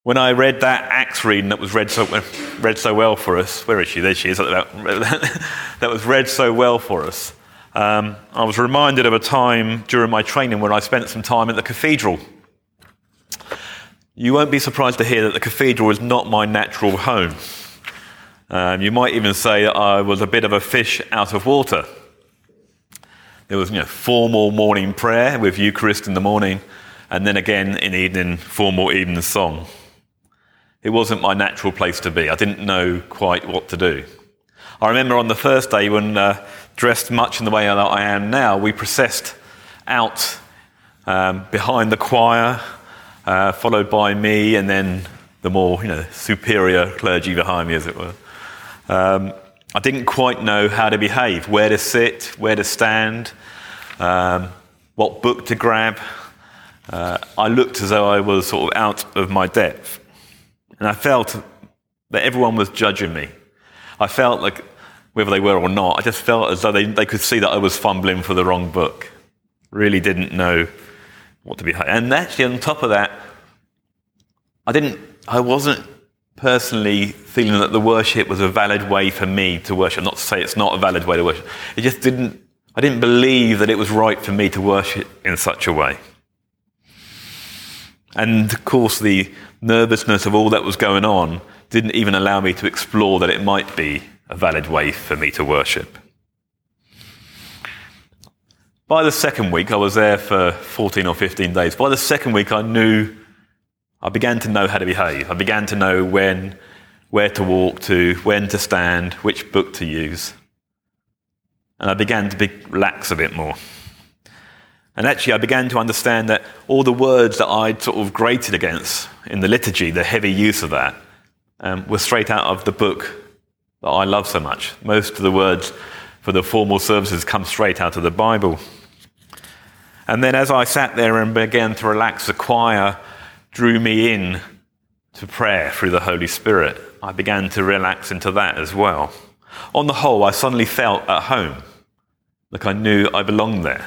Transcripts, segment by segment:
When I read that Acts reading that was read so well for us, where is she? There she is. That was read so well for us. I was reminded of a time during my training when I spent some time at the cathedral. You won't be surprised to hear that the cathedral is not my natural home. You might even say that I was a bit of a fish out of water. There was, formal morning prayer with Eucharist in the morning, and then again in the evening, formal evening song. It wasn't my natural place to be. I didn't know quite what to do. I remember on the first day when, dressed much in the way that I am now, we processed out behind the choir, followed by me, and then the more superior clergy behind me, as it were. I didn't quite know how to behave, where to sit, where to stand, what book to grab. I looked as though I was sort of out of my depth. And I felt that everyone was judging me. I felt like, whether they were or not, I just felt as though they could see that I was fumbling for the wrong book. Really didn't know what to behave. And actually, on top of that, I wasn't personally feeling that the worship was a valid way for me to worship. Not to say it's not a valid way to worship. I didn't believe that it was right for me to worship in such a way. And of course, the nervousness of all that was going on didn't even allow me to explore that it might be a valid way for me to worship. By the second week, I was there for 14 or 15 days. By the second week, I began to know how to behave. I began to know where to walk to, when to stand, which book to use. And I began to relax a bit more. And actually, I began to understand that all the words that I'd sort of grated against in the liturgy, the heavy use of that, were straight out of the book that I love so much. Most of the words for the formal services come straight out of the Bible. And then as I sat there and began to relax, the choir drew me in to prayer through the Holy Spirit. I began to relax into that as well. On the whole, I suddenly felt at home, like I knew I belonged there.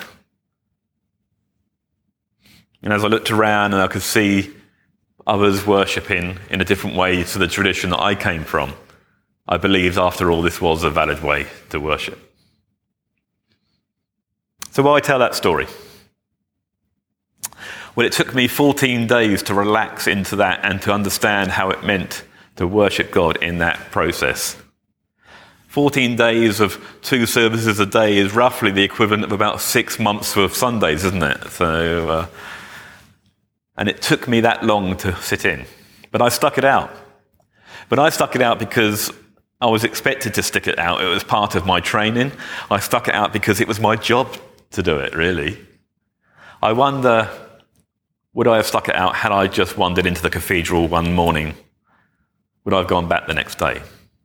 And as I looked around and I could see others worshipping in a different way to the tradition that I came from, I believed, after all, this was a valid way to worship. So why tell that story? Well, it took me 14 days to relax into that and to understand how it meant to worship God in that process. 14 days of 2 services a day is roughly the equivalent of about 6 months of Sundays, isn't it? So, and it took me that long to sit in. But I stuck it out. But I stuck it out because I was expected to stick it out. It was part of my training. I stuck it out because it was my job to do it, really. I wonder, would I have stuck it out had I just wandered into the cathedral one morning? Would I have gone back the next day?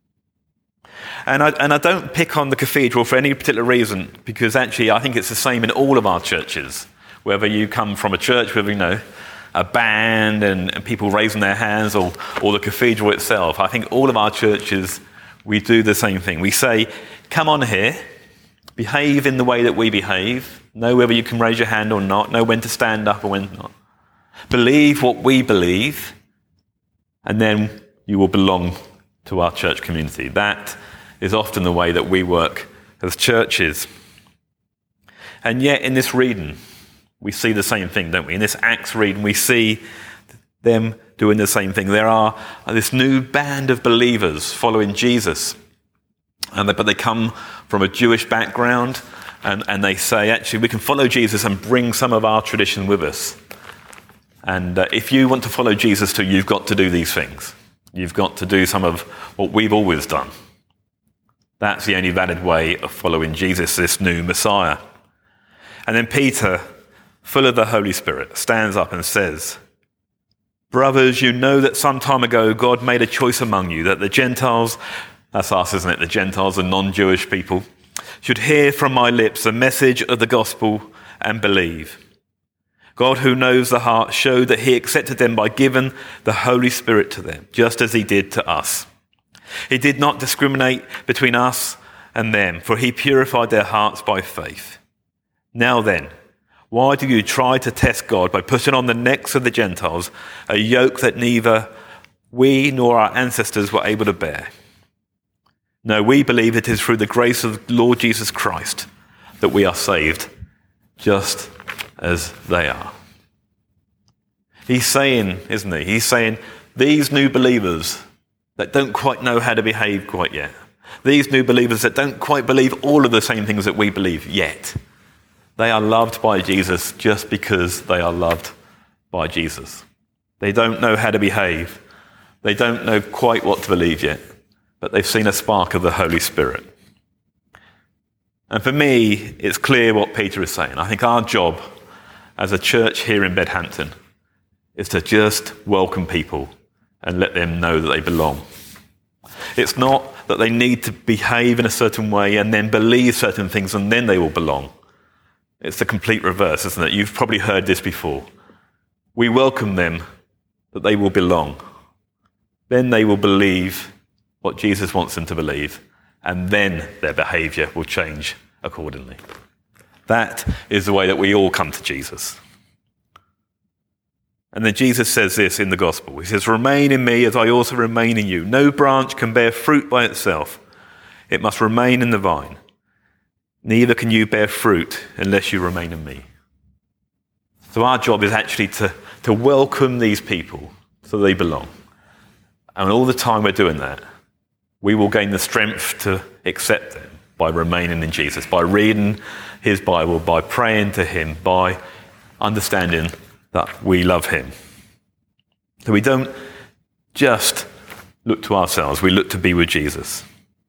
And I don't pick on the cathedral for any particular reason, because actually I think it's the same in all of our churches. Whether you come from a church with, a band and people raising their hands, or the cathedral itself, I think all of our churches, we do the same thing. We say, come on here, behave in the way that we behave, know whether you can raise your hand or not, know when to stand up or when not. Believe what we believe, and then you will belong to our church community. That is often the way that we work as churches. And yet in this reading, we see the same thing, don't we? In this Acts reading, we see them doing the same thing. There are this new band of believers following Jesus, but they come from a Jewish background, and they say, actually, we can follow Jesus and bring some of our tradition with us. And if you want to follow Jesus too, you've got to do these things. You've got to do some of what we've always done. That's the only valid way of following Jesus, this new Messiah. And then Peter, full of the Holy Spirit, stands up and says, brothers, you know that some time ago God made a choice among you that the Gentiles, that's us, isn't it? The Gentiles and non-Jewish people should hear from my lips the message of the gospel and believe. God, who knows the heart, showed that he accepted them by giving the Holy Spirit to them, just as he did to us. He did not discriminate between us and them, for he purified their hearts by faith. Now then, why do you try to test God by putting on the necks of the Gentiles a yoke that neither we nor our ancestors were able to bear. No, we believe it is through the grace of the Lord Jesus Christ that we are saved, just as they are. He's saying, isn't he? He's saying, these new believers that don't quite know how to behave quite yet, these new believers that don't quite believe all of the same things that we believe yet, they are loved by Jesus just because they are loved by Jesus. They don't know how to behave. They don't know quite what to believe yet, but they've seen a spark of the Holy Spirit. And for me, it's clear what Peter is saying. I think our job as a church here in Bedhampton is to just welcome people and let them know that they belong. It's not that they need to behave in a certain way and then believe certain things and then they will belong. It's the complete reverse, isn't it? You've probably heard this before. We welcome them that they will belong. Then they will believe what Jesus wants them to believe, and then their behaviour will change accordingly. That is the way that we all come to Jesus. And then Jesus says this in the gospel. He says, "Remain in me as I also remain in you. No branch can bear fruit by itself. It must remain in the vine. Neither can you bear fruit unless you remain in me." So our job is actually to welcome these people so they belong. And all the time we're doing that, we will gain the strength to accept them by remaining in Jesus, by reading his Bible, by praying to him, by understanding that we love him. So we don't just look to ourselves, we look to be with Jesus.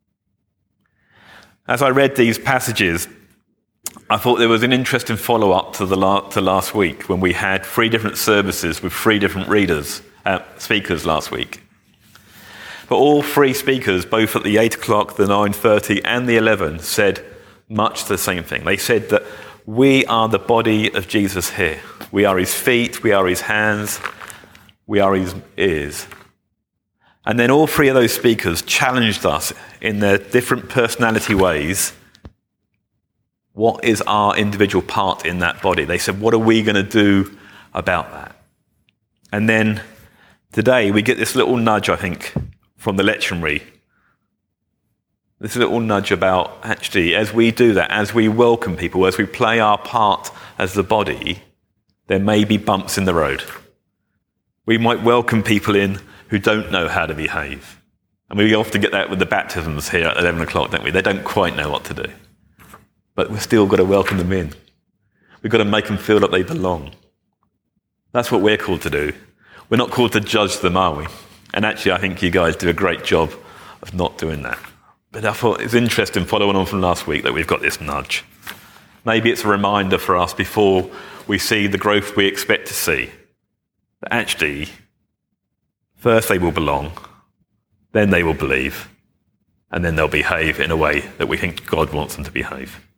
As I read these passages, I thought there was an interesting follow-up to last week when we had 3 different services with 3 different speakers last week. But all 3 speakers, both at the 8 o'clock, the 9:30 and the 11, said much the same thing. They said that we are the body of Jesus here. We are his feet, we are his hands, we are his ears. And then all 3 of those speakers challenged us in their different personality ways. What is our individual part in that body? They said, what are we going to do about that? And then today we get this little nudge, I think, from the lectionary. This little nudge about, actually, as we do that, as we welcome people, as we play our part as the body, there may be bumps in the road. We might welcome people in who don't know how to behave. And we often get that with the baptisms here at 11 o'clock, don't we? They don't quite know what to do. But we've still got to welcome them in. We've got to make them feel that they belong. That's what we're called to do. We're not called to judge them, are we? And actually, I think you guys do a great job of not doing that. But I thought it's interesting, following on from last week, that we've got this nudge. Maybe it's a reminder for us before we see the growth we expect to see. That actually, first they will belong, then they will believe, and then they'll behave in a way that we think God wants them to behave.